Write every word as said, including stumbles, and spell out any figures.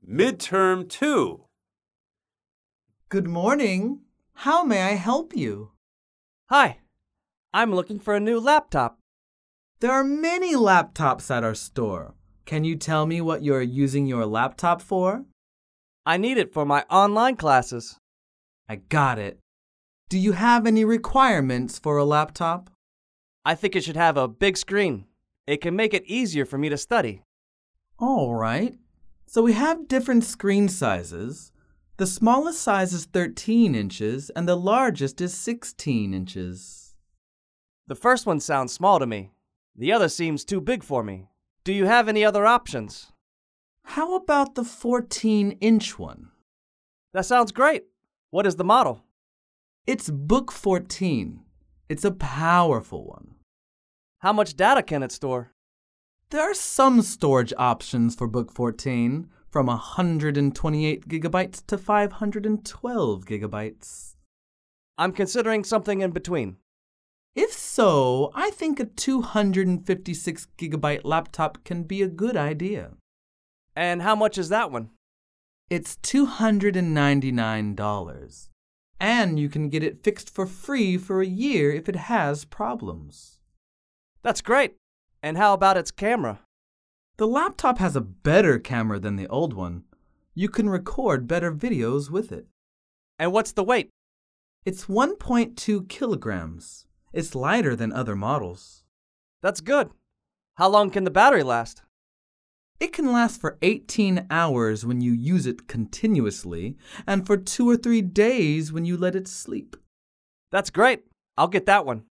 Midterm two. Good morning. How may I help you? Hi, I'm looking for a new laptop. There are many laptops at our store. Can you tell me what you're using your laptop for? I need it for my online classes. I got it. Do you have any requirements for a laptop? I think it should have a big screen. It can make it easier for me to study. All right. So we have different screen sizes. The smallest size is thirteen inches and the largest is sixteen inches. The first one sounds small to me. The other seems too big for me. Do you have any other options? How about the fourteen-inch one? That sounds great. What is the model? It's Book fourteen. It's a powerful one. How much data can it store? There are some storage options for Book fourteen, from one hundred twenty-eight gigabytes to five hundred twelve gigabytes. I'm considering something in between. If so, I think a two hundred fifty-six gigabyte laptop can be a good idea. And how much is that one? It's two hundred ninety-nine dollars. And you can get it fixed for free for a year if it has problems. That's great. And how about its camera? The laptop has a better camera than the old one. You can record better videos with it. And what's the weight? It's one point two kilograms. It's lighter than other models. That's good. How long can the battery last? It can last for eighteen hours when you use it continuously, and for two or three days when you let it sleep. That's great. I'll get that one.